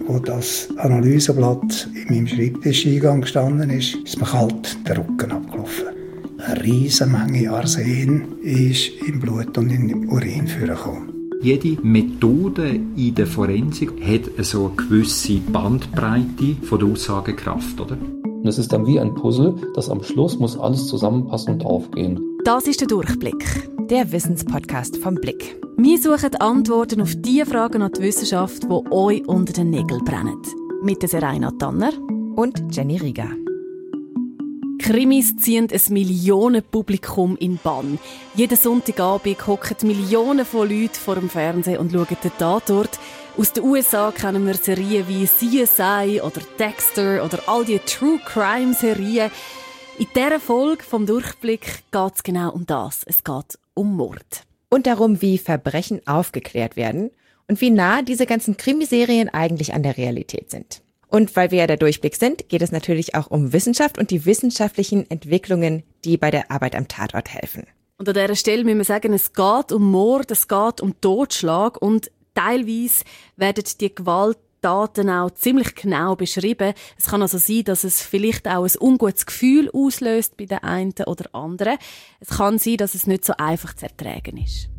wo das Analyseblatt in meinem Schreibtischeingang gestanden ist, ist mir kalt der Rücken abgelaufen. Eine riesige Menge Arsen ist im Blut und im Urin vorgekommen. Jede Methode in der Forensik hat so eine gewisse Bandbreite von der Aussagekraft, oder? Das ist dann wie ein Puzzle, das am Schluss muss alles zusammenpassen und aufgehen. Das ist der Durchblick, der Wissenspodcast vom Blick. Wir suchen Antworten auf die Fragen an die Wissenschaft, die euch unter den Nägeln brennen. Mit der Seraina Tanner und Jenny Rieger. Krimis ziehen ein Millionenpublikum in Bann. Jeden Sonntagabend hocken Millionen von Leuten vor dem Fernsehen und schauen den Tatort. Aus den USA kennen wir Serien wie CSI oder Dexter oder all die True-Crime-Serien. In dieser Folge vom Durchblick geht es genau um das. Es geht um Mord. Und darum, wie Verbrechen aufgeklärt werden und wie nah diese ganzen Krimiserien eigentlich an der Realität sind. Und weil wir ja der Durchblick sind, geht es natürlich auch um Wissenschaft und die wissenschaftlichen Entwicklungen, die bei der Arbeit am Tatort helfen. Und an dieser Stelle müssen wir sagen, es geht um Mord, es geht um Totschlag und teilweise werden die Gewalttaten auch ziemlich genau beschrieben. Es kann also sein, dass es vielleicht auch ein ungutes Gefühl auslöst bei den einen oder anderen. Es kann sein, dass es nicht so einfach zu ertragen ist.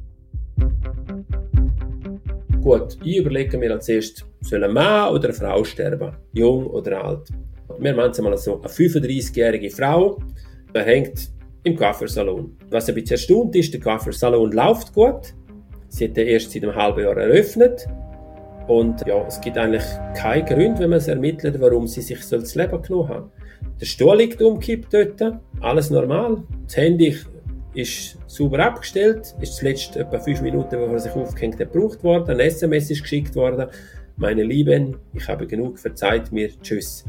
Gut, ich überlege mir als erstes, soll ein Mann oder eine Frau sterben? Jung oder alt? Wir machen es mal so, eine 35-jährige Frau, die hängt im Coiffeursalon. Was ein bisschen erstaunt ist, der Coiffeursalon läuft gut. Sie hat den erst seit einem halben Jahr eröffnet. Und ja, es gibt eigentlich keinen Grund, wenn man es ermittelt, warum sie sich das Leben genommen haben. Der Stuhl liegt umgekippt dort, alles normal. Das Handy ist sauber abgestellt, ist zuletzt etwa 5 Minuten, bevor er sich aufgehängt hat, gebraucht worden. Ein SMS ist geschickt worden. Meine Lieben, ich habe genug, verzeiht mir, tschüss.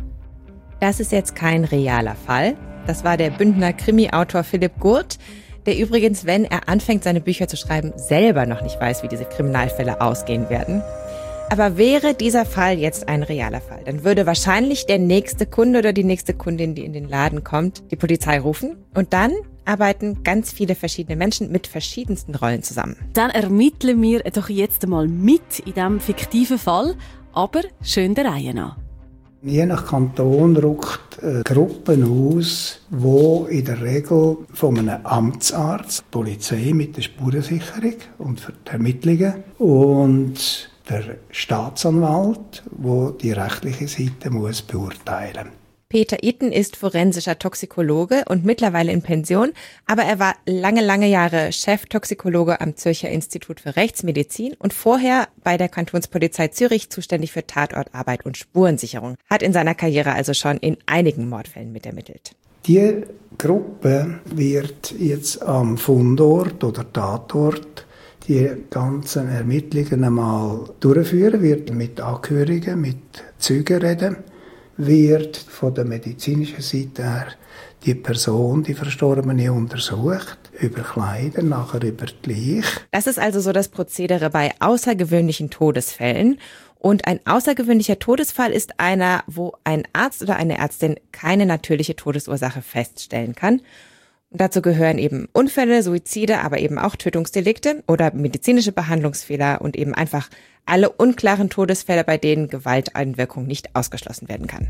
Das ist jetzt kein realer Fall. Das war der Bündner Krimi-Autor Philipp Gurt, der übrigens, wenn er anfängt, seine Bücher zu schreiben, selber noch nicht weiß, wie diese Kriminalfälle ausgehen werden. Aber wäre dieser Fall jetzt ein realer Fall, dann würde wahrscheinlich der nächste Kunde oder die nächste Kundin, die in den Laden kommt, die Polizei rufen und dann arbeiten ganz viele verschiedene Menschen mit verschiedensten Rollen zusammen. Dann ermitteln wir doch jetzt einmal mit in diesem fiktiven Fall, aber schön der Reihe nach. Je nach Kanton rückt Gruppen aus, die in der Regel von einem Amtsarzt, die Polizei mit der Spurensicherung und für die Ermittlungen und der Staatsanwalt, der die rechtliche Seite muss beurteilen muss. Peter Itten ist forensischer Toxikologe und mittlerweile in Pension, aber er war lange Jahre Cheftoxikologe am Zürcher Institut für Rechtsmedizin und vorher bei der Kantonspolizei Zürich zuständig für Tatortarbeit und Spurensicherung. Hat in seiner Karriere also schon in einigen Mordfällen mitermittelt. Die Gruppe wird jetzt am Fundort oder Tatort die ganzen Ermittlungen einmal durchführen, wird mit Angehörigen, mit Zeugen reden, wird von der medizinischen Seite her die Person, die Verstorbene, untersucht, über Kleider, nachher über die Leiche. Das ist also so das Prozedere bei außergewöhnlichen Todesfällen. Und ein außergewöhnlicher Todesfall ist einer, wo ein Arzt oder eine Ärztin keine natürliche Todesursache feststellen kann. Und dazu gehören eben Unfälle, Suizide, aber eben auch Tötungsdelikte oder medizinische Behandlungsfehler und eben einfach alle unklaren Todesfälle, bei denen Gewalteinwirkung nicht ausgeschlossen werden kann.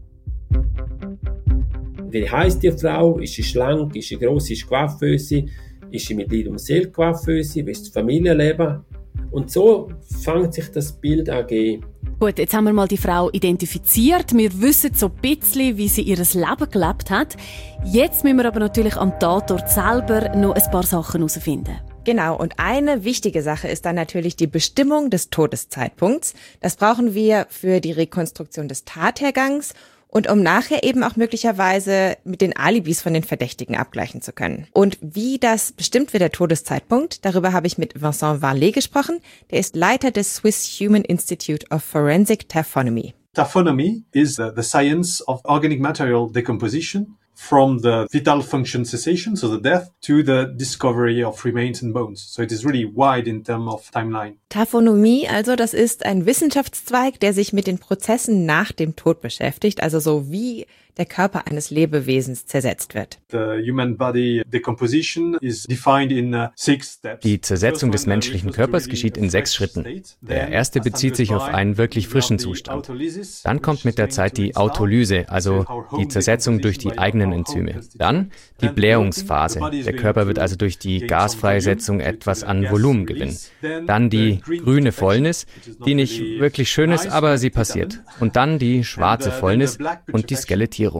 Wie heisst die Frau? Ist sie schlank? Ist sie gross? Ist sie coiffös? Ist sie mit Leid und Seele coiffös? Wie ist das Familienleben? Und so fängt sich das Bild an geben. Gut, jetzt haben wir mal die Frau identifiziert. Wir wissen so ein bisschen, wie sie ihr Leben gelebt hat. Jetzt müssen wir aber natürlich am Tatort selber noch ein paar Sachen herausfinden. Genau, und eine wichtige Sache ist dann natürlich die Bestimmung des Todeszeitpunkts. Das brauchen wir für die Rekonstruktion des Tathergangs und um nachher eben auch möglicherweise mit den Alibis von den Verdächtigen abgleichen zu können. Und wie das bestimmt wird, der Todeszeitpunkt, darüber habe ich mit Vincent Varlet gesprochen. Der ist Leiter des Swiss Human Institute of Forensic Taphonomy. Taphonomy is the science of organic material decomposition from the vital function cessation, so the death, to the discovery of remains and bones. So it is really wide in terms of timeline. Taphonomie, also das ist ein Wissenschaftszweig, der sich mit den Prozessen nach dem Tod beschäftigt, also so wie der Körper eines Lebewesens zersetzt wird. The human body decomposition is defined in 6 steps. Die Zersetzung des menschlichen Körpers geschieht in 6 Schritten. Der erste bezieht sich auf einen wirklich frischen Zustand. Dann kommt mit der Zeit die Autolyse, also die Zersetzung durch die eigenen Enzyme. Dann die Blähungsphase. Der Körper wird also durch die Gasfreisetzung etwas an Volumen gewinnen. Dann die grüne Fäulnis, die nicht wirklich schön ist, aber sie passiert. Und dann die schwarze Fäulnis und die Skelettierung.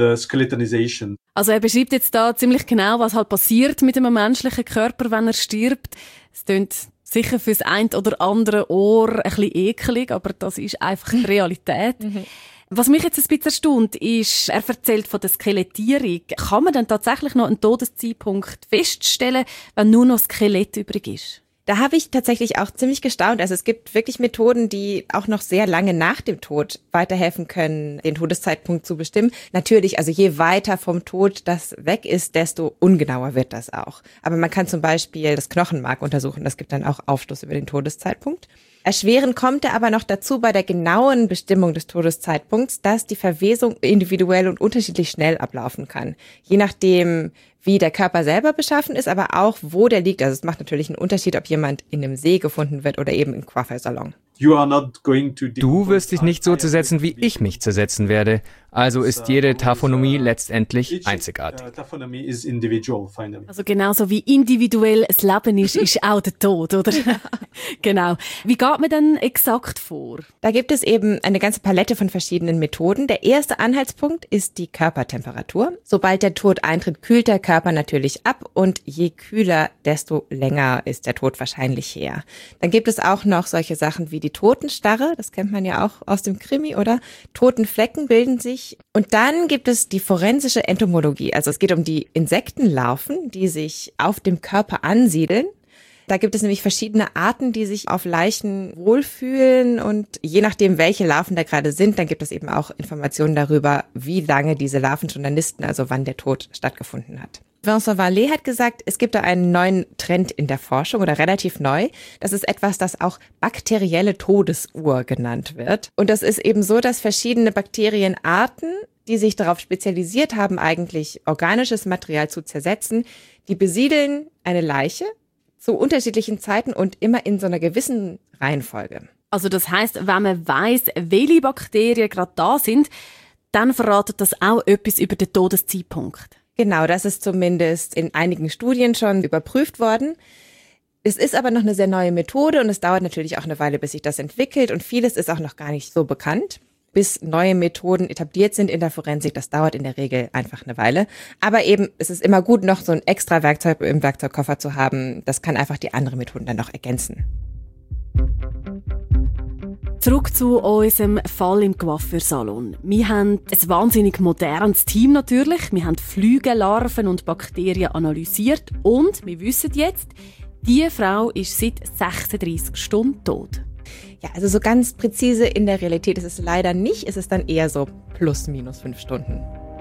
Also er beschreibt jetzt da ziemlich genau, was halt passiert mit einem menschlichen Körper, wenn er stirbt. Es klingt sicher fürs ein oder andere Ohr ein bisschen ekelig, aber das ist einfach die Realität. Was mich jetzt ein bisschen erstaunt, ist, er erzählt von der Skelettierung. Kann man dann tatsächlich noch einen Todeszeitpunkt feststellen, wenn nur noch Skelett übrig ist? Da habe ich tatsächlich auch ziemlich gestaunt. Also es gibt wirklich Methoden, die auch noch sehr lange nach dem Tod weiterhelfen können, den Todeszeitpunkt zu bestimmen. Natürlich, also je weiter vom Tod das weg ist, desto ungenauer wird das auch. Aber man kann zum Beispiel das Knochenmark untersuchen. Das gibt dann auch Aufschluss über den Todeszeitpunkt. Erschwerend kommt er aber noch dazu bei der genauen Bestimmung des Todeszeitpunkts, dass die Verwesung individuell und unterschiedlich schnell ablaufen kann. Je nachdem, wie der Körper selber beschaffen ist, aber auch, wo der liegt. Also es macht natürlich einen Unterschied, ob jemand in einem See gefunden wird oder eben im Coiffeursalon. Du wirst dich nicht so zersetzen, wie ich mich zersetzen werde. Also ist jede Taphonomie letztendlich einzigartig. Also genauso wie individuell das Leben ist auch der Tod, oder? Genau. Wie geht man denn exakt vor? Da gibt es eben eine ganze Palette von verschiedenen Methoden. Der erste Anhaltspunkt ist die Körpertemperatur. Sobald der Tod eintritt, kühlt der Körper natürlich ab und je kühler, desto länger ist der Tod wahrscheinlich her. Dann gibt es auch noch solche Sachen wie die Totenstarre. Das kennt man ja auch aus dem Krimi, oder? Totenflecken bilden sich. Und dann gibt es die forensische Entomologie. Also es geht um die Insektenlarven, die sich auf dem Körper ansiedeln. Da gibt es nämlich verschiedene Arten, die sich auf Leichen wohlfühlen und je nachdem, welche Larven da gerade sind, dann gibt es eben auch Informationen darüber, wie lange diese Larven schon dann nisten, also wann der Tod stattgefunden hat. Vincent Vallée hat gesagt, es gibt da einen neuen Trend in der Forschung oder relativ neu. Das ist etwas, das auch bakterielle Todesuhr genannt wird. Und das ist eben so, dass verschiedene Bakterienarten, die sich darauf spezialisiert haben, eigentlich organisches Material zu zersetzen, die besiedeln eine Leiche zu unterschiedlichen Zeiten und immer in so einer gewissen Reihenfolge. Also das heisst, wenn man weiss, welche Bakterien gerade da sind, dann verratet das auch etwas über den Todeszeitpunkt. Genau, das ist zumindest in einigen Studien schon überprüft worden. Es ist aber noch eine sehr neue Methode und es dauert natürlich auch eine Weile, bis sich das entwickelt und vieles ist auch noch gar nicht so bekannt. Bis neue Methoden etabliert sind in der Forensik, das dauert in der Regel einfach eine Weile. Aber eben, es ist immer gut, noch so ein extra Werkzeug im Werkzeugkoffer zu haben. Das kann einfach die anderen Methoden dann noch ergänzen. Zurück zu unserem Fall im Coiffeursalon. Wir haben ein wahnsinnig modernes Team natürlich. Wir haben Flügellarven und Bakterien analysiert und wir wissen jetzt, diese Frau ist seit 36 Stunden tot. Ja, also so ganz präzise in der Realität ist es leider nicht. Es ist dann eher so plus minus 5 Stunden.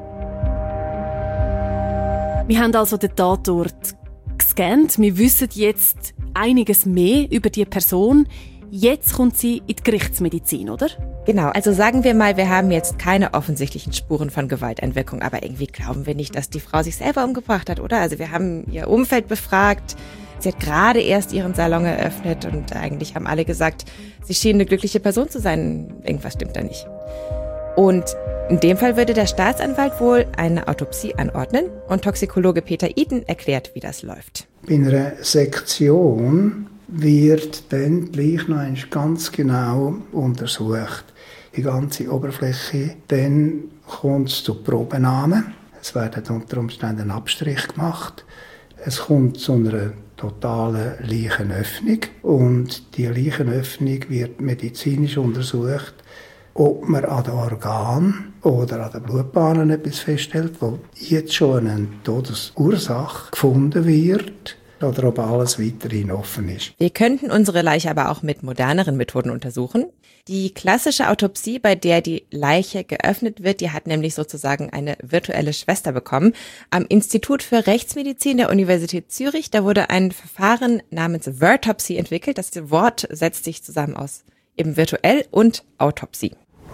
Wir haben also den Tatort gescannt. Wir wissen jetzt einiges mehr über die Person. Jetzt kommt sie in die Gerichtsmedizin, oder? Genau, also sagen wir mal, wir haben jetzt keine offensichtlichen Spuren von Gewalteinwirkung, aber irgendwie glauben wir nicht, dass die Frau sich selber umgebracht hat, oder? Also wir haben ihr Umfeld befragt. Sie hat gerade erst ihren Salon eröffnet und eigentlich haben alle gesagt, sie schien eine glückliche Person zu sein. Irgendwas stimmt da nicht. Und in dem Fall würde der Staatsanwalt wohl eine Autopsie anordnen und Toxikologe Peter Eden erklärt, wie das läuft. Bei einer Sektion wird dann gleich noch ganz genau untersucht, die ganze Oberfläche. Dann kommt es zu Probennahmen. Es werden unter Umständen Abstrich gemacht. Es kommt zu einer totalen Leichenöffnung und die Leichenöffnung wird medizinisch untersucht, ob man an den Organen oder an den Blutbahnen etwas feststellt, wo jetzt schon eine Todesursache gefunden wird oder ob alles weiterhin offen ist. Wir könnten unsere Leiche aber auch mit moderneren Methoden untersuchen. Die klassische Autopsie, bei der die Leiche geöffnet wird, die hat nämlich sozusagen eine virtuelle Schwester bekommen. Am Institut für Rechtsmedizin der Universität Zürich, da wurde ein Verfahren namens Virtopsie entwickelt. Das Wort setzt sich zusammen aus eben virtuell und Autopsie.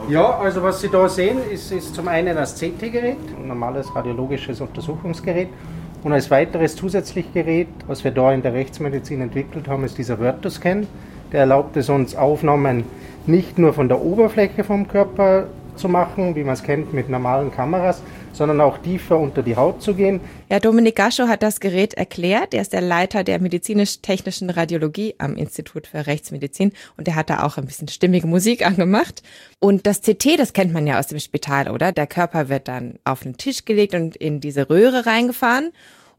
Ja, also was Sie da sehen, ist zum einen das CT-Gerät, ein normales radiologisches Untersuchungsgerät. Und als weiteres zusätzliches Gerät, was wir da in der Rechtsmedizin entwickelt haben, ist dieser Virtuscan. Der erlaubt es uns, Aufnahmen nicht nur von der Oberfläche vom Körper zu machen, wie man es kennt mit normalen Kameras, sondern auch tiefer unter die Haut zu gehen. Ja, Dominik Gaschow hat das Gerät erklärt. Er ist der Leiter der medizinisch-technischen Radiologie am Institut für Rechtsmedizin und er hat da auch ein bisschen stimmige Musik angemacht. Und das CT, das kennt man ja aus dem Spital, oder? Der Körper wird dann auf den Tisch gelegt und in diese Röhre reingefahren.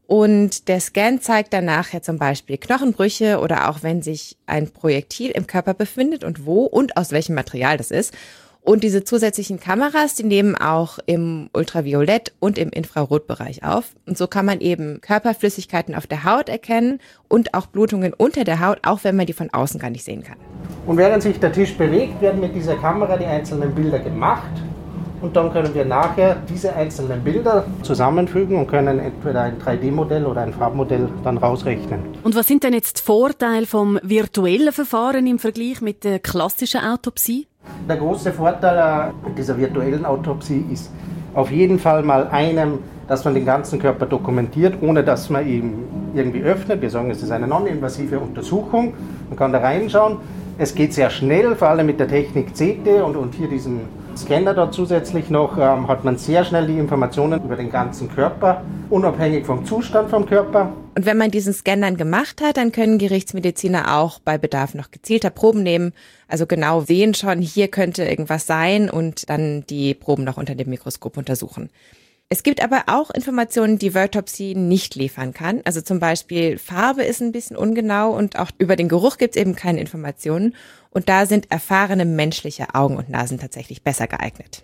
Und der Scan zeigt dann nachher zum Beispiel Knochenbrüche oder auch wenn sich ein Projektil im Körper befindet und wo und aus welchem Material das ist. Und diese zusätzlichen Kameras, die nehmen auch im Ultraviolett- und im Infrarotbereich auf. Und so kann man eben Körperflüssigkeiten auf der Haut erkennen und auch Blutungen unter der Haut, auch wenn man die von außen gar nicht sehen kann. Und während sich der Tisch bewegt, werden mit dieser Kamera die einzelnen Bilder gemacht. Und dann können wir nachher diese einzelnen Bilder zusammenfügen und können entweder ein 3D-Modell oder ein Farbmodell dann rausrechnen. Und was sind denn jetzt die Vorteile vom virtuellen Verfahren im Vergleich mit der klassischen Autopsie? Der große Vorteil dieser virtuellen Autopsie ist auf jeden Fall mal einem, dass man den ganzen Körper dokumentiert, ohne dass man ihn irgendwie öffnet. Wir sagen, es ist eine non-invasive Untersuchung. Man kann da reinschauen. Es geht sehr schnell, vor allem mit der Technik CT und hier diesen Scanner da zusätzlich noch, hat man sehr schnell die Informationen über den ganzen Körper, unabhängig vom Zustand vom Körper. Und wenn man diesen Scan dann gemacht hat, dann können Gerichtsmediziner auch bei Bedarf noch gezielter Proben nehmen. Also genau sehen schon, hier könnte irgendwas sein und dann die Proben noch unter dem Mikroskop untersuchen. Es gibt aber auch Informationen, die Virtopsie nicht liefern kann. Also zum Beispiel Farbe ist ein bisschen ungenau und auch über den Geruch gibt es eben keine Informationen. Und da sind erfahrene menschliche Augen und Nasen tatsächlich besser geeignet.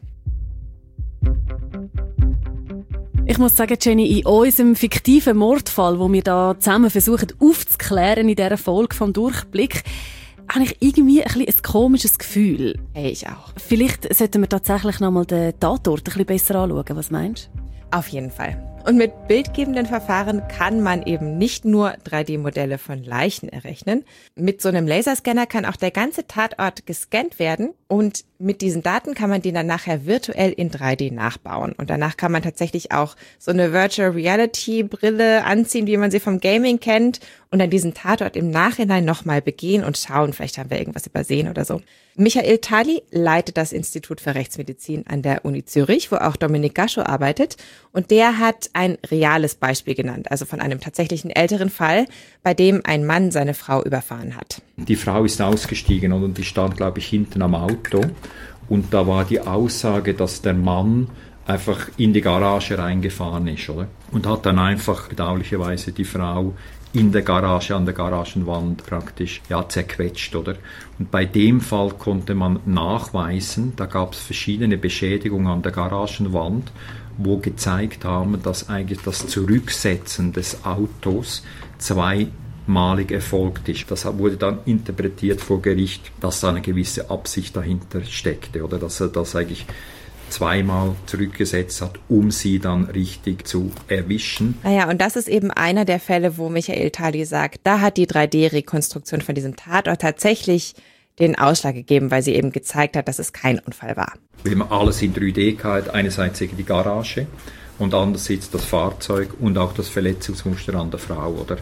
Ich muss sagen, Jenny, in unserem fiktiven Mordfall, wo wir da zusammen versuchen aufzuklären in dieser Folge vom Durchblick, habe ich irgendwie ein komisches Gefühl. Hey, ich auch. Vielleicht sollten wir tatsächlich nochmal den Tatort ein bisschen besser anschauen. Was meinst du? Auf jeden Fall. Und mit bildgebenden Verfahren kann man eben nicht nur 3D-Modelle von Leichen errechnen. Mit so einem Laserscanner kann auch der ganze Tatort gescannt werden und mit diesen Daten kann man den dann nachher virtuell in 3D nachbauen. Und danach kann man tatsächlich auch so eine Virtual Reality Brille anziehen, wie man sie vom Gaming kennt und dann diesen Tatort im Nachhinein nochmal begehen und schauen, vielleicht haben wir irgendwas übersehen oder so. Michael Thaly leitet das Institut für Rechtsmedizin an der Uni Zürich, wo auch Dominik Gaschow arbeitet. Und der hat ein reales Beispiel genannt, also von einem tatsächlichen älteren Fall, bei dem ein Mann seine Frau überfahren hat. Die Frau ist ausgestiegen und die stand, glaube ich, hinten am Auto. Und da war die Aussage, dass der Mann einfach in die Garage reingefahren ist, oder? Und hat dann einfach bedauerlicherweise die Frau in der Garage, an der Garagenwand praktisch, zerquetscht, oder? Und bei dem Fall konnte man nachweisen, da gab es verschiedene Beschädigungen an der Garagenwand, wo gezeigt haben, dass eigentlich das Zurücksetzen des Autos zweimalig erfolgt ist. Das wurde dann interpretiert vor Gericht, dass da eine gewisse Absicht dahinter steckte, oder dass er das eigentlich zweimal zurückgesetzt hat, um sie dann richtig zu erwischen. Naja, und das ist eben einer der Fälle, wo Michael Thaly sagt, da hat die 3D-Rekonstruktion von diesem Tatort tatsächlich den Ausschlag gegeben, weil sie eben gezeigt hat, dass es kein Unfall war. Wenn man alles in 3D hat, einerseits die Garage und andererseits das Fahrzeug und auch das Verletzungsmuster an der Frau, oder?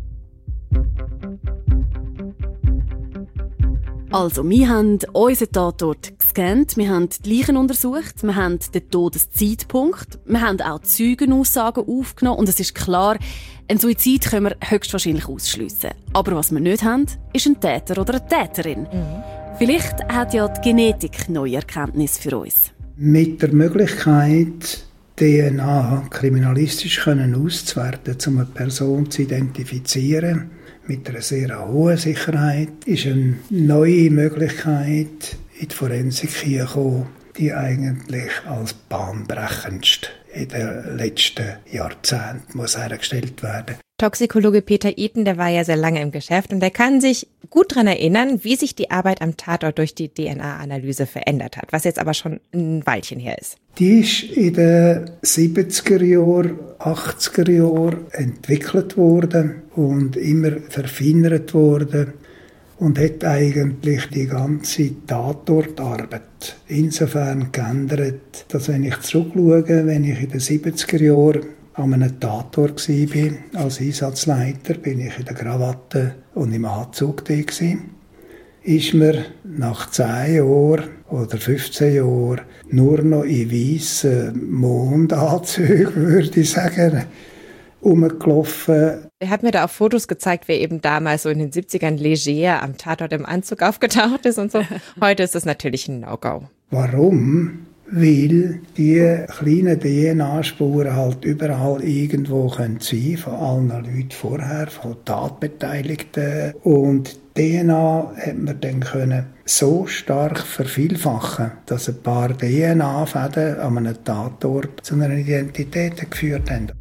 Also, wir haben unseren Tatort gescannt, wir haben die Leichen untersucht, wir haben den Todeszeitpunkt, wir haben auch Zeugenaussagen aufgenommen und es ist klar, einen Suizid können wir höchstwahrscheinlich ausschliessen. Aber was wir nicht haben, ist ein Täter oder eine Täterin. Vielleicht hat ja die Genetik neue Erkenntnisse für uns. Mit der Möglichkeit, DNA kriminalistisch auszuwerten, um eine Person zu identifizieren, mit einer sehr hohen Sicherheit, ist eine neue Möglichkeit in die Forensik gekommen, die eigentlich als bahnbrechendst in den letzten Jahrzehnten muss hergestellt werden. Toxikologe Peter Iten, der war ja sehr lange im Geschäft und der kann sich gut daran erinnern, wie sich die Arbeit am Tatort durch die DNA-Analyse verändert hat, was jetzt aber schon ein Weilchen her ist. Die ist in den 70er Jahren, 80er Jahren entwickelt worden und immer verfeinert worden. und hat eigentlich die ganze Tatortarbeit insofern geändert, dass wenn ich zurückschaue, wenn ich in den 70er Jahren an einem Tatort war, als Einsatzleiter, bin ich in der Krawatte und im Anzug da gewesen. Ist mir nach 10 Jahren oder 15 Jahren nur noch in weissen Mondanzügen, würde ich sagen, rumgelaufen. Er hat mir da auch Fotos gezeigt, wer eben damals so in den 70ern leger am Tatort im Anzug aufgetaucht ist und so. Heute ist das natürlich ein No-Go. Warum? Weil die kleinen DNA-Spuren halt überall irgendwo sein können, von allen Leuten vorher, von Tatbeteiligten. Und DNA hat man dann können so stark vervielfachen, dass ein paar DNA-Fäden an einem Tatort zu einer Identität geführt haben.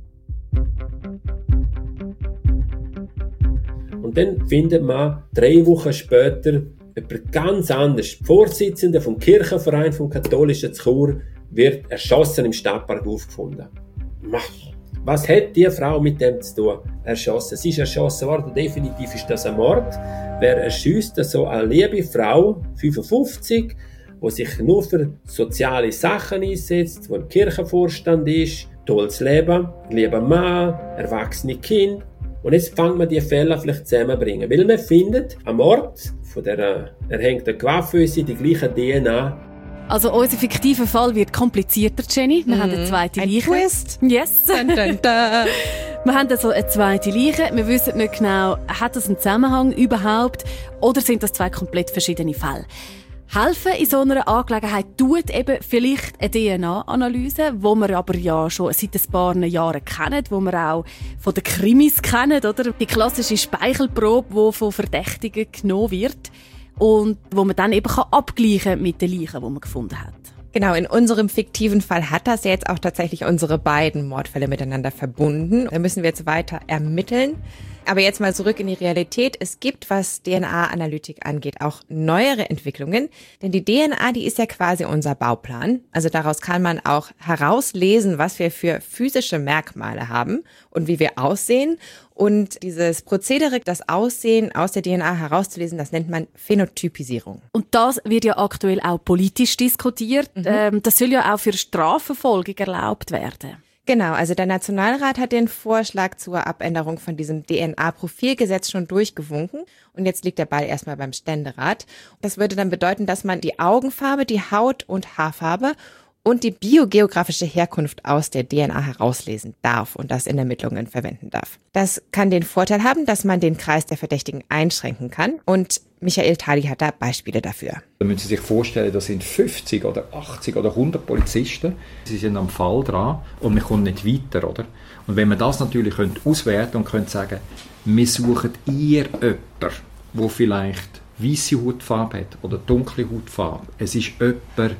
Und dann findet man 3 Wochen später jemand ganz anders. Die Vorsitzende vom Kirchenverein vom Katholischen Chur wird erschossen im Stadtpark aufgefunden. Was hat die Frau mit dem zu tun? Erschossen. Sie ist erschossen worden. Definitiv ist das ein Mord. Wer erschießt so eine liebe Frau, 55, die sich nur für soziale Sachen einsetzt, die im Kirchenvorstand ist, tolles Leben, lieber Mann, erwachsene Kind. Und jetzt fangen wir die Fälle vielleicht zusammenbringen. Weil man findet, am Ort von der erhängten Coiffeuse die gleiche DNA. Also unser fiktiver Fall wird komplizierter, Jenny. Wir haben eine zweite Leiche. Ein Twist. Yes. Dun, dun, dun. Wir haben also eine zweite Leiche. Wir wissen nicht genau, hat das einen Zusammenhang überhaupt oder sind das 2 komplett verschiedene Fälle? Helfen in so einer Angelegenheit tut eben vielleicht eine DNA-Analyse, die wir aber ja schon seit ein paar Jahren kennen, die wir auch von den Krimis kennen, oder? Die klassische Speichelprobe, die von Verdächtigen genommen wird und wo man dann eben abgleichen kann mit den Leichen, die man gefunden hat. Genau, in unserem fiktiven Fall hat das jetzt auch tatsächlich unsere beiden Mordfälle miteinander verbunden. Da müssen wir jetzt weiter ermitteln. Aber jetzt mal zurück in die Realität. Es gibt, was DNA-Analytik angeht, auch neuere Entwicklungen. Denn die DNA, die ist ja quasi unser Bauplan. Also daraus kann man auch herauslesen, was wir für physische Merkmale haben und wie wir aussehen. Und dieses Prozedere, das Aussehen aus der DNA herauszulesen, das nennt man Phänotypisierung. Und das wird ja aktuell auch politisch diskutiert. Das soll ja auch für Strafverfolgung erlaubt werden. Genau, also der Nationalrat hat den Vorschlag zur Abänderung von diesem DNA-Profilgesetz schon durchgewunken. Und jetzt liegt der Ball erstmal beim Ständerat. Das würde dann bedeuten, dass man die Augenfarbe, die Haut- und Haarfarbe und die biogeografische Herkunft aus der DNA herauslesen darf und das in Ermittlungen verwenden darf. Das kann den Vorteil haben, dass man den Kreis der Verdächtigen einschränken kann. Und Michael Thaly hat da Beispiele dafür. Da müssen Sie sich vorstellen, da sind 50 oder 80 oder 100 Polizisten. Sie sind am Fall dran und man kommt nicht weiter, oder? Und wenn man das natürlich auswerten und könnte sagen, wir suchen jemanden, der vielleicht weisse Hautfarbe hat oder dunkle Hautfarbe. Es ist jemand,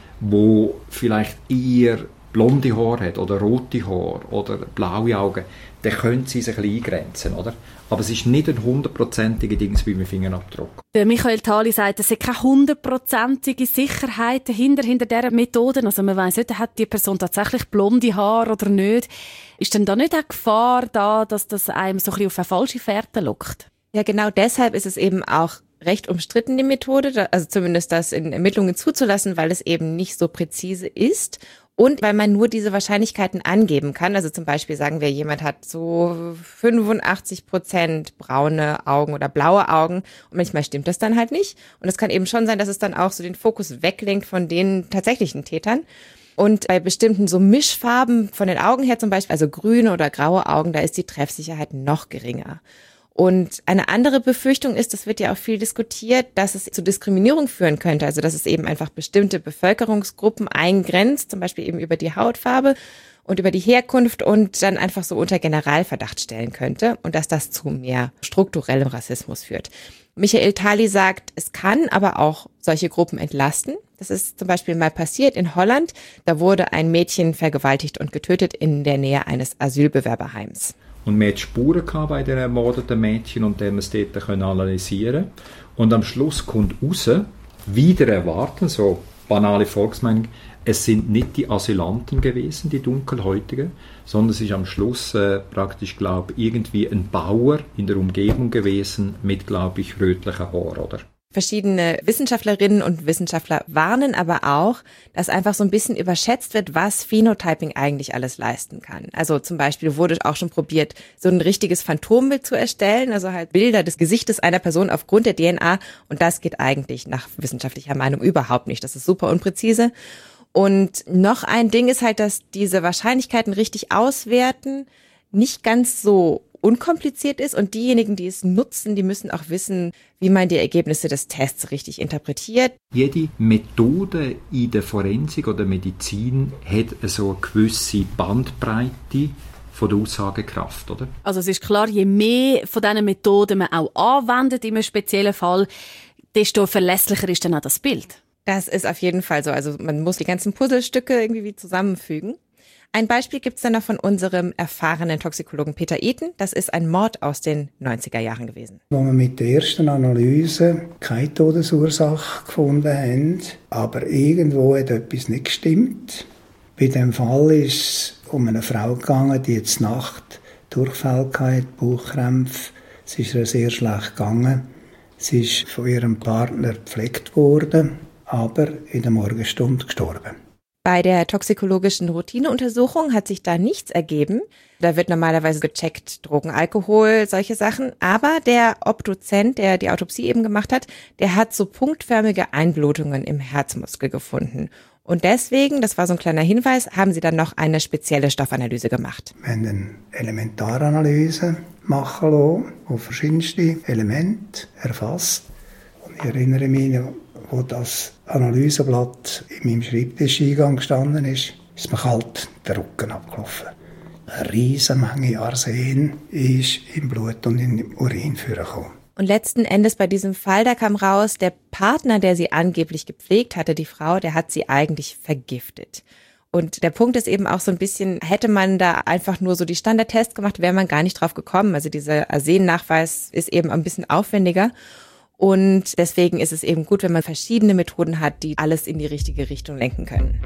der vielleicht eher blonde Haare hat oder rote Haare oder blaue Augen, dann können sie sich ein bisschen eingrenzen, oder? Aber es ist nicht ein 100%iger Dings wie mit Fingerabdruck. Der Michael Thaly sagt, es ist keine 100%ige Sicherheit hinter dieser Methode. Also man weiss nicht, hat die Person tatsächlich blonde Haare oder nicht. Ist denn da nicht eine Gefahr da, dass das einem so ein bisschen auf eine falsche Fährte lockt? Ja, genau deshalb ist es eben auch recht umstritten, die Methode, also zumindest das in Ermittlungen zuzulassen, weil es eben nicht so präzise ist und weil man nur diese Wahrscheinlichkeiten angeben kann. Also zum Beispiel sagen wir, jemand hat so 85% braune Augen oder blaue Augen und manchmal stimmt das dann halt nicht. Und es kann eben schon sein, dass es dann auch so den Fokus weglenkt von den tatsächlichen Tätern. Und bei bestimmten so Mischfarben von den Augen her zum Beispiel, also grüne oder graue Augen, da ist die Treffsicherheit noch geringer. Und eine andere Befürchtung ist, das wird ja auch viel diskutiert, dass es zu Diskriminierung führen könnte. Also dass es eben einfach bestimmte Bevölkerungsgruppen eingrenzt, zum Beispiel eben über die Hautfarbe und über die Herkunft und dann einfach so unter Generalverdacht stellen könnte und dass das zu mehr strukturellem Rassismus führt. Michael Thaly sagt, es kann aber auch solche Gruppen entlasten. Das ist zum Beispiel mal passiert in Holland. Da wurde ein Mädchen vergewaltigt und getötet in der Nähe eines Asylbewerberheims. Und wir hatten Spuren bei den ermordeten Mädchen und die wir es dort analysieren können. Und am Schluss kommt raus, wieder erwarten, so banale Volksmeinung, es sind nicht die Asylanten gewesen, die Dunkelhäutigen, sondern es ist am Schluss praktisch, glaube ich, irgendwie ein Bauer in der Umgebung gewesen mit, glaube ich, rötlichen Haaren, oder? Verschiedene Wissenschaftlerinnen und Wissenschaftler warnen aber auch, dass einfach so ein bisschen überschätzt wird, was Phenotyping eigentlich alles leisten kann. Also zum Beispiel wurde auch schon probiert, so ein richtiges Phantombild zu erstellen, also halt Bilder des Gesichtes einer Person aufgrund der DNA. Und das geht eigentlich nach wissenschaftlicher Meinung überhaupt nicht. Das ist super unpräzise. Und noch ein Ding ist halt, dass diese Wahrscheinlichkeiten richtig auswerten nicht ganz so unkompliziert ist und diejenigen, die es nutzen, die müssen auch wissen, wie man die Ergebnisse des Tests richtig interpretiert. Jede Methode in der Forensik oder Medizin hat so eine gewisse Bandbreite von der Aussagekraft, oder? Also es ist klar, je mehr von diesen Methoden man auch anwendet in einem speziellen Fall, desto verlässlicher ist dann auch das Bild. Das ist auf jeden Fall so. Also man muss die ganzen Puzzlestücke irgendwie zusammenfügen. Ein Beispiel gibt's dann noch von unserem erfahrenen Toxikologen Peter Eten. Das ist ein Mord aus den 90er Jahren gewesen. Wo wir mit der ersten Analyse keine Todesursache gefunden haben, aber irgendwo hat etwas nicht gestimmt. Bei dem Fall ist es um eine Frau gegangen, die jetzt Nacht Durchfall hatte, Bauchkrämpfe. Es ist ihr sehr schlecht gegangen. Sie ist von ihrem Partner gepflegt worden, aber in der Morgenstunde gestorben. Bei der toxikologischen Routineuntersuchung hat sich da nichts ergeben. Da wird normalerweise gecheckt, Drogen, Alkohol, solche Sachen. Aber der Obduzent, der die Autopsie eben gemacht hat, der hat so punktförmige Einblutungen im Herzmuskel gefunden. Und deswegen, das war so ein kleiner Hinweis, haben sie dann noch eine spezielle Stoffanalyse gemacht. Wir haben eine Elementaranalyse machen lassen, die verschiedenste Elemente erfasst. Und ich erinnere mich, wo das Analyseblatt in meinem Schreibtischeingang gestanden ist mir kalt der Rücken abgelaufen. Eine riesige Menge Arsen ist im Blut und im Urin vorgekommen. Und letzten Endes bei diesem Fall, da kam raus, der Partner, der sie angeblich gepflegt hatte, die Frau, der hat sie eigentlich vergiftet. Und der Punkt ist eben auch so ein bisschen, hätte man da einfach nur so die Standardtests gemacht, wäre man gar nicht drauf gekommen. Also dieser Arsennachweis ist eben ein bisschen aufwendiger. Und deswegen ist es eben gut, wenn man verschiedene Methoden hat, die alles in die richtige Richtung lenken können.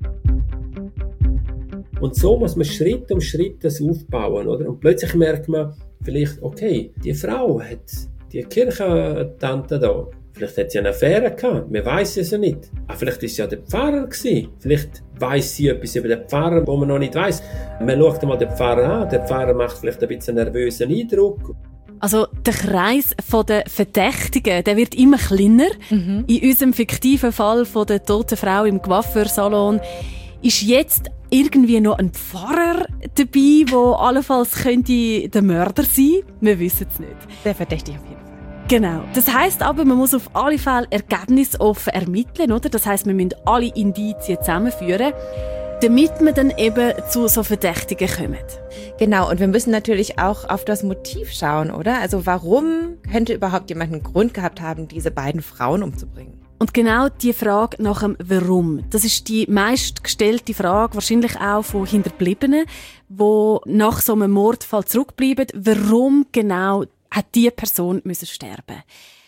Und so muss man Schritt um Schritt das aufbauen, oder? Und plötzlich merkt man vielleicht, okay, die Frau hat die Kirchentante da. Vielleicht hat sie eine Affäre gehabt, man weiss es ja nicht. Vielleicht ist sie ja der Pfarrer gewesen. Vielleicht weiss sie etwas über den Pfarrer, wo man noch nicht weiss. Man schaut mal den Pfarrer an, der Pfarrer macht vielleicht ein bisschen einen nervösen Eindruck. Also der Kreis der Verdächtigen, der wird immer kleiner. In unserem fiktiven Fall von der toten Frau im Coiffeursalon ist jetzt irgendwie noch ein Pfarrer dabei, der allenfalls könnte der Mörder sein. Wir wissen es nicht. Der Verdächtige auf jeden Fall. Genau. Das heisst aber, man muss auf alle Fälle ergebnisoffen ermitteln, oder? Das heisst, wir müssen alle Indizien zusammenführen, damit man dann eben zu so Verdächtigen kommt. Genau, und wir müssen natürlich auch auf das Motiv schauen, oder? Also warum könnte überhaupt jemand einen Grund gehabt haben, diese beiden Frauen umzubringen? Und genau die Frage nach dem Warum, das ist die meistgestellte Frage, wahrscheinlich auch von Hinterbliebenen, die nach so einem Mordfall zurückbleiben. Warum genau hat diese Person müssen sterben?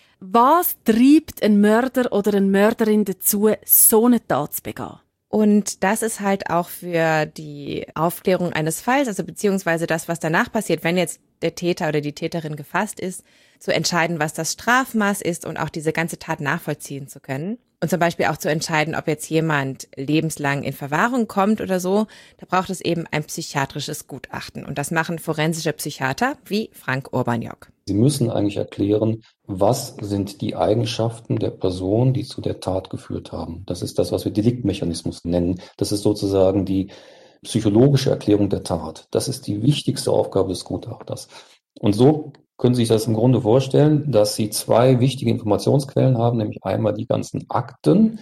Was treibt ein Mörder oder eine Mörderin dazu, so eine Tat zu begehen? Und das ist halt auch für die Aufklärung eines Falls, also beziehungsweise das, was danach passiert, wenn jetzt der Täter oder die Täterin gefasst ist, zu entscheiden, was das Strafmaß ist und auch diese ganze Tat nachvollziehen zu können. Und zum Beispiel auch zu entscheiden, ob jetzt jemand lebenslang in Verwahrung kommt oder so. Da braucht es eben ein psychiatrisches Gutachten. Und das machen forensische Psychiater wie Frank Urbaniok. Sie müssen eigentlich erklären, was sind die Eigenschaften der Person, die zu der Tat geführt haben. Das ist das, was wir Deliktmechanismus nennen. Das ist sozusagen die psychologische Erklärung der Tat. Das ist die wichtigste Aufgabe des Gutachters. Und so können Sie sich das im Grunde vorstellen, dass Sie zwei wichtige Informationsquellen haben, nämlich einmal die ganzen Akten,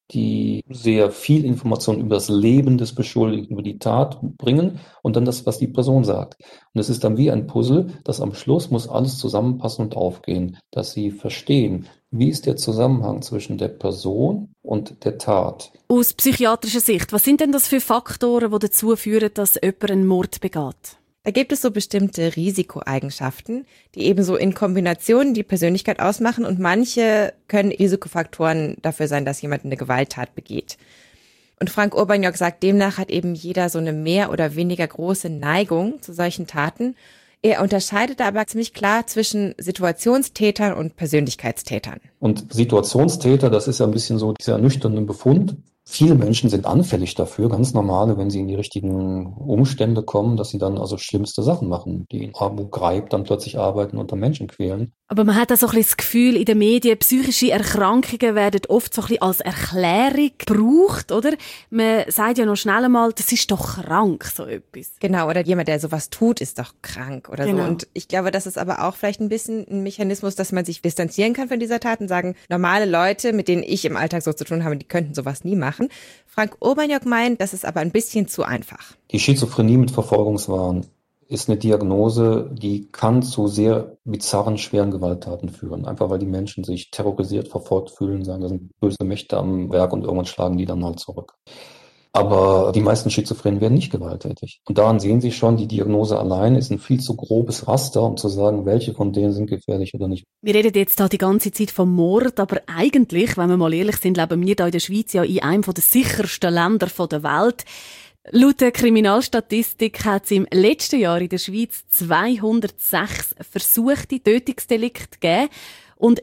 die sehr viel Information über das Leben des Beschuldigten, über die Tat bringen und dann das, was die Person sagt. Und es ist dann wie ein Puzzle, dass am Schluss muss alles zusammenpassen und aufgehen, dass Sie verstehen, wie ist der Zusammenhang zwischen der Person und der Tat. Aus psychiatrischer Sicht, was sind denn das für Faktoren, die dazu führen, dass jemand einen Mord begeht? Da gibt es so bestimmte Risikoeigenschaften, die eben so in Kombination die Persönlichkeit ausmachen und manche können Risikofaktoren dafür sein, dass jemand eine Gewalttat begeht. Und Frank Urbaniak sagt, demnach hat eben jeder so eine mehr oder weniger große Neigung zu solchen Taten. Er unterscheidet aber ziemlich klar zwischen Situationstätern und Persönlichkeitstätern. Und Situationstäter, das ist ja ein bisschen so dieser nüchterne Befund. Viele Menschen sind anfällig dafür, ganz normale, wenn sie in die richtigen Umstände kommen, dass sie dann also schlimmste Sachen machen, die in Abu Ghraib dann plötzlich arbeiten und dann Menschen quälen. Aber man hat auch so ein bisschen das Gefühl, in den Medien, psychische Erkrankungen werden oft so ein bisschen als Erklärung gebraucht, oder? Man sagt ja noch schnell einmal, das ist doch krank, so etwas. Genau, oder jemand, der sowas tut, ist doch krank oder Genau. so. Und ich glaube, das ist aber auch vielleicht ein bisschen ein Mechanismus, dass man sich distanzieren kann von dieser Tat und sagen, normale Leute, mit denen ich im Alltag so zu tun habe, die könnten sowas nie machen. Frank Urbaniak meint, das ist aber ein bisschen zu einfach. Die Schizophrenie mit Verfolgungswahn ist eine Diagnose, die kann zu sehr bizarren, schweren Gewalttaten führen. Einfach weil die Menschen sich terrorisiert, verfolgt fühlen, sagen, da sind böse Mächte am Werk und irgendwann schlagen die dann halt zurück. Aber die meisten Schizophrenen werden nicht gewalttätig. Und daran sehen Sie schon, die Diagnose allein ist ein viel zu grobes Raster, um zu sagen, welche von denen sind gefährlich oder nicht. Wir reden jetzt da die ganze Zeit vom Mord, aber eigentlich, wenn wir mal ehrlich sind, leben wir da in der Schweiz ja in einem der sichersten Länder der Welt. Laut der Kriminalstatistik hat es im letzten Jahr in der Schweiz 206 versuchte Tötungsdelikte gegeben und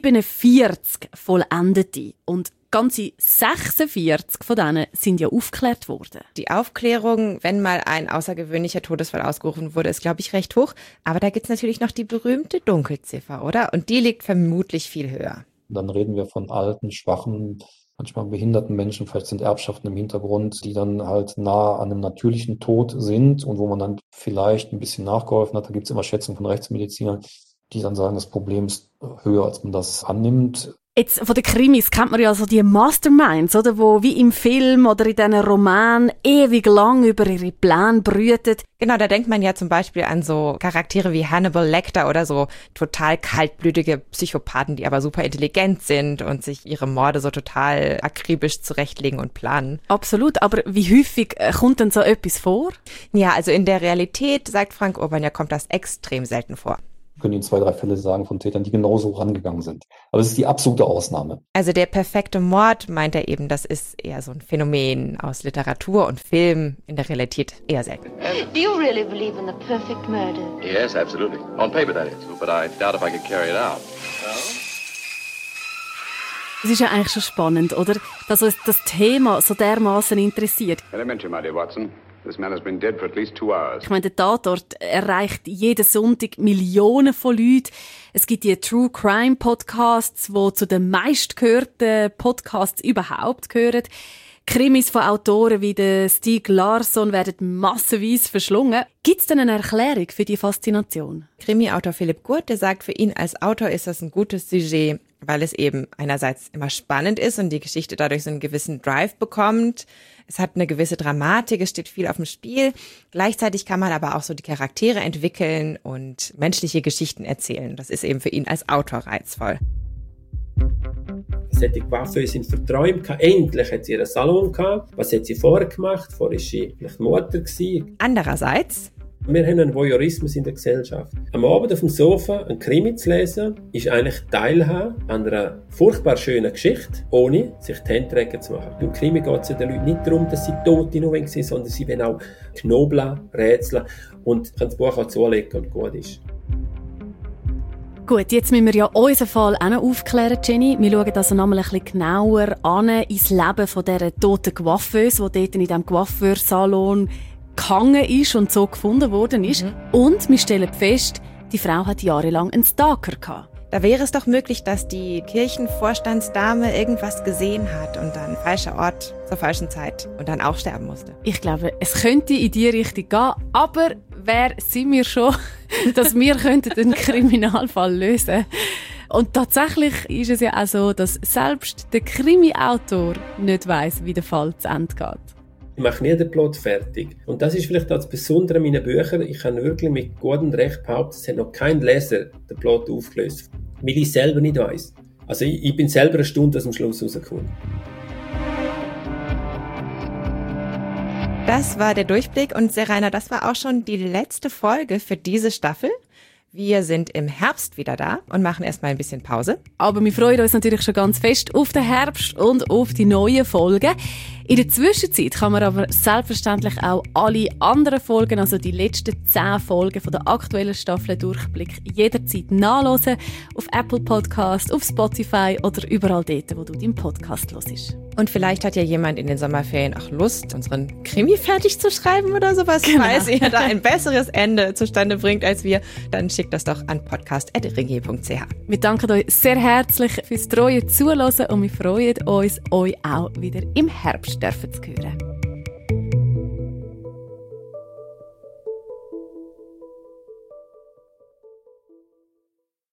47 vollendete. Und ganze 46 von denen sind ja aufgeklärt worden. Die Aufklärung, wenn mal ein außergewöhnlicher Todesfall ausgerufen wurde, ist, glaube ich, recht hoch. Aber da gibt es natürlich noch die berühmte Dunkelziffer, oder? Und die liegt vermutlich viel höher. Dann reden wir von alten, schwachen, manchmal behinderten Menschen, vielleicht sind Erbschaften im Hintergrund, die dann halt nah an einem natürlichen Tod sind und wo man dann vielleicht ein bisschen nachgeholfen hat. Da gibt es immer Schätzungen von Rechtsmedizinern, die dann sagen, das Problem ist höher, als man das annimmt. Jetzt von den Krimis kennt man ja so die Masterminds, oder, wo wie im Film oder in diesen Romanen ewig lang über ihre Pläne brüten. Genau, da denkt man ja zum Beispiel an so Charaktere wie Hannibal Lecter oder so total kaltblütige Psychopathen, die aber super intelligent sind und sich ihre Morde so total akribisch zurechtlegen und planen. Absolut, aber wie häufig kommt denn so etwas vor? Ja, also in der Realität, sagt Frank Urbaniak, kommt das extrem selten vor. Wir können Ihnen 2, 3 Fälle sagen von Tätern, die genauso rangegangen sind. Aber es ist die absolute Ausnahme. Also der perfekte Mord, meint er eben, das ist eher so ein Phänomen aus Literatur und Film, in der Realität eher selten. Do you really believe in the perfect murder? Yes, absolutely. On paper, that is. But I doubt if I could carry it out. Es ist ja eigentlich schon spannend, oder? Dass uns das Thema so dermaßen interessiert. Elementary, my dear Watson. This man has been dead for at least 2 hours. Ich meine, der Tatort erreicht jeden Sonntag Millionen von Leuten. Es gibt die True Crime Podcasts, die zu den meistgehörten Podcasts überhaupt gehören. Krimis von Autoren wie der Stieg Larsson werden massenweise verschlungen. Gibt es denn eine Erklärung für die Faszination? Krimi-Autor Philipp Gurt, der sagt, für ihn als Autor ist das ein gutes Sujet, weil es eben einerseits immer spannend ist und die Geschichte dadurch so einen gewissen Drive bekommt. Es hat eine gewisse Dramatik, es steht viel auf dem Spiel. Gleichzeitig kann man aber auch so die Charaktere entwickeln und menschliche Geschichten erzählen. Das ist eben für ihn als Autor reizvoll. Was hat die Coiffeuse verträumt? Endlich hat sie ihren Salon gehabt. Was hat sie vorher gemacht? Vorher war sie vielleicht Mutter gewesen. Andererseits, wir haben einen Voyeurismus in der Gesellschaft. Am Abend auf dem Sofa einen Krimi zu lesen, ist eigentlich Teilhaben an einer furchtbar schönen Geschichte, ohne sich die Hände dreckig zu machen. Beim Krimi geht es ja den Leuten nicht darum, dass sie Tote nur sind, sondern sie wollen auch knobeln, rätseln und können das Buch auch zulegen und gut ist. Gut, jetzt müssen wir ja unseren Fall auch noch aufklären, Jenny. Wir schauen also nochmal ein bisschen genauer an ins Leben von dieser toten Coiffeuse, die dort in diesem Coiffeursalon gehangen ist und so gefunden worden ist. Und wir stellen fest, die Frau hat jahrelang einen Stalker gehabt. Da wäre es doch möglich, dass die Kirchenvorstandsdame irgendwas gesehen hat und dann falscher Ort zur falschen Zeit und dann auch sterben musste. Ich glaube, es könnte in die Richtung gehen, aber wer sind wir schon, dass wir einen Kriminalfall lösen könnten? Und tatsächlich ist es ja auch so, dass selbst der Krimi-Autor nicht weiss, wie der Fall zu Ende geht. Ich mache nie den Plot fertig. Und das ist vielleicht das Besondere an meinen Büchern. Ich kann wirklich mit gutem Recht behaupten, es hat noch kein Leser den Plot aufgelöst. Weil ich es selber nicht weiss. Also ich bin selber eine Stunde aus dem Schluss rausgekommen. Das war der Durchblick und Seraina, das war auch schon die letzte Folge für diese Staffel. Wir sind im Herbst wieder da und machen erstmal ein bisschen Pause. Aber wir freuen uns natürlich schon ganz fest auf den Herbst und auf die neuen Folgen. In der Zwischenzeit kann man aber selbstverständlich auch alle anderen Folgen, also die letzten 10 Folgen von der aktuellen Staffel Durchblick, jederzeit nachhören. Auf Apple Podcast, auf Spotify oder überall dort, wo du deinen Podcast hörst. Und vielleicht hat ja jemand in den Sommerferien auch Lust, unseren Krimi fertig zu schreiben oder sowas. Genau. Falls ihr da ein besseres Ende zustande bringt als wir, dann schickt das doch an podcast@ringier.ch. Wir danken euch sehr herzlich fürs treue Zuhören und wir freuen uns, euch auch wieder im Herbst zu hören.